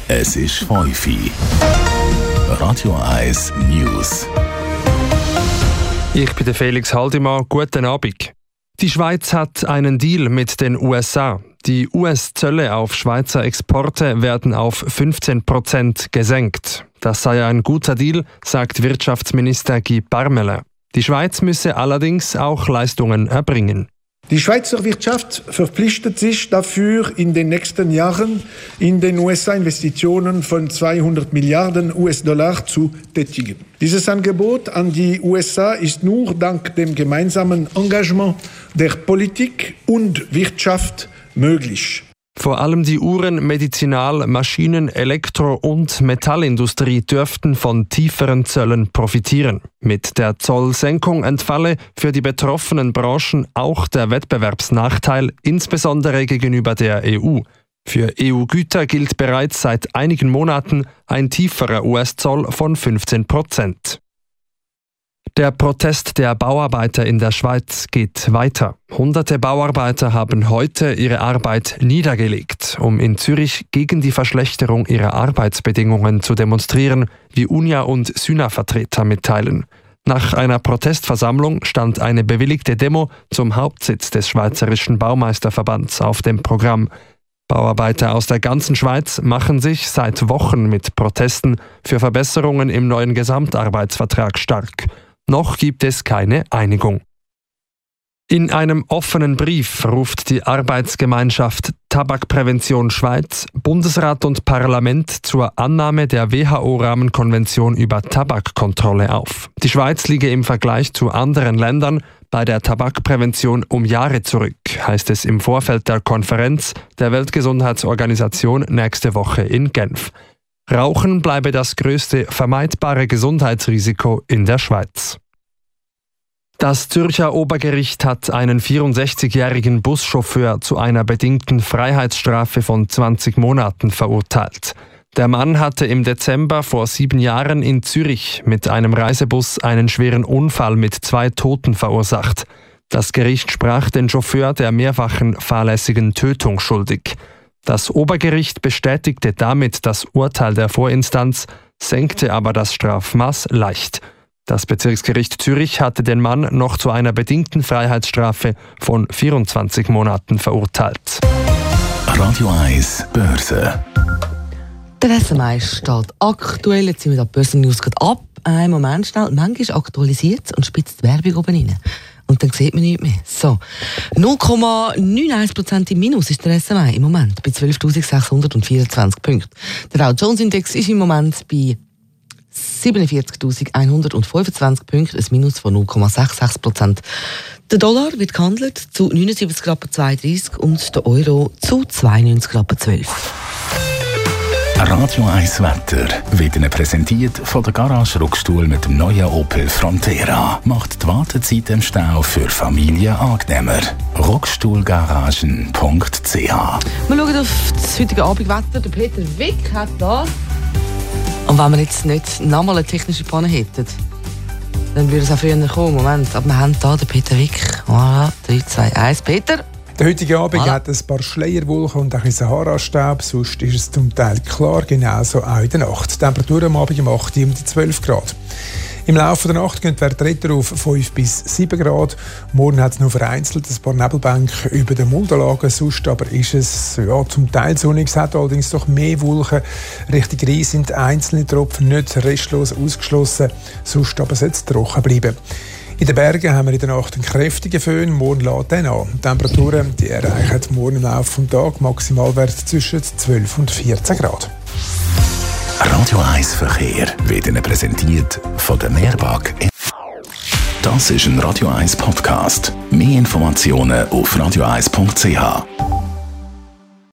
Es ist 5 Uhr. Radio 1 News. Ich bin der Felix Haldimann. Guten Abend. Die Schweiz hat einen Deal mit den USA. Die US-Zölle auf Schweizer Exporte werden auf 15% gesenkt. Das sei ein guter Deal, sagt Wirtschaftsminister Guy Parmelin. Die Schweiz müsse allerdings auch Leistungen erbringen. Die Schweizer Wirtschaft verpflichtet sich dafür, in den nächsten Jahren in den USA Investitionen von 200 Milliarden US-Dollar zu tätigen. Dieses Angebot an die USA ist nur dank dem gemeinsamen Engagement der Politik und Wirtschaft möglich. Vor allem die Uhren-, Medizinal-, Maschinen-, Elektro- und Metallindustrie dürften von tieferen Zöllen profitieren. Mit der Zollsenkung entfalle für die betroffenen Branchen auch der Wettbewerbsnachteil, insbesondere gegenüber der EU. Für EU-Güter gilt bereits seit einigen Monaten ein tieferer US-Zoll von 15%. Der Protest der Bauarbeiter in der Schweiz geht weiter. Hunderte Bauarbeiter haben heute ihre Arbeit niedergelegt, um in Zürich gegen die Verschlechterung ihrer Arbeitsbedingungen zu demonstrieren, wie UNIA- und SYNA-Vertreter mitteilen. Nach einer Protestversammlung stand eine bewilligte Demo zum Hauptsitz des Schweizerischen Baumeisterverbands auf dem Programm. Bauarbeiter aus der ganzen Schweiz machen sich seit Wochen mit Protesten für Verbesserungen im neuen Gesamtarbeitsvertrag stark. Noch gibt es keine Einigung. In einem offenen Brief ruft die Arbeitsgemeinschaft Tabakprävention Schweiz Bundesrat und Parlament zur Annahme der WHO-Rahmenkonvention über Tabakkontrolle auf. Die Schweiz liege im Vergleich zu anderen Ländern bei der Tabakprävention um Jahre zurück, heißt es im Vorfeld der Konferenz der Weltgesundheitsorganisation nächste Woche in Genf. Rauchen bleibe das größte vermeidbare Gesundheitsrisiko in der Schweiz. Das Zürcher Obergericht hat einen 64-jährigen Buschauffeur zu einer bedingten Freiheitsstrafe von 20 Monaten verurteilt. Der Mann hatte im Dezember vor 7 Jahren in Zürich mit einem Reisebus einen schweren Unfall mit 2 Toten verursacht. Das Gericht sprach den Chauffeur der mehrfachen fahrlässigen Tötung schuldig. Das Obergericht bestätigte damit das Urteil der Vorinstanz, senkte aber das Strafmaß leicht. Das Bezirksgericht Zürich hatte den Mann noch zu einer bedingten Freiheitsstrafe von 24 Monaten verurteilt. Radio 1 Börse. Der SMI steht aktuell, jetzt sind wir die Börsennews gerade ab. Einen Moment schnell, manchmal aktualisiert und spitzt die Werbung oben rein. Und dann sieht man nichts mehr. So, 0,91% im Minus ist der SMI im Moment bei 12.624 Punkten. Der Dow Jones Index ist im Moment bei 47.125 Punkten, ein Minus von 0,66%. Der Dollar wird gehandelt zu 79,32 und der Euro zu 92,12. Radio 1 Wetter wird Ihnen präsentiert von der Garage Ruckstuhl mit dem neuen Opel Frontera. Macht die Wartezeit im Stau für Familien angenehmer. Ruckstuhlgaragen.ch. Wir schauen auf das heutige Abendwetter. Der Peter Wick hat das. Und wenn wir jetzt nicht nochmal eine technische Panne hätten, dann würde es auch früher kommen. Moment, aber wir haben hier den Peter Wick. Voilà, 3, 2, 1. Peter. Der heutige Abend hat ein paar Schleierwolken und ein bisschen Sahara-Staub, sonst ist es zum Teil klar, genauso auch in der Nacht. Die Temperatur am Abend um 8 um die 12 Grad. Im Laufe der Nacht gehen die Werte retter auf 5 bis 7 Grad. Morgen hat es nur vereinzelt ein paar Nebelbänke über den Muldenlagen, sonst aber ist es zum Teil sonnig. Es hat allerdings doch mehr Wolken. Richtung Rhein sind einzelne Tropfen nicht restlos ausgeschlossen, sonst aber soll es trocken bleiben. In den Bergen haben wir in der Nacht einen kräftigen Föhn, morgen lädt den an. Die Temperaturen die erreichen morgen im Laufe des Tages Maximalwert zwischen 12 und 14 Grad. Radio 1 Verkehr wird Ihnen präsentiert von der Mehrwag. Das ist ein Radio 1 Podcast. Mehr Informationen auf radio1.ch.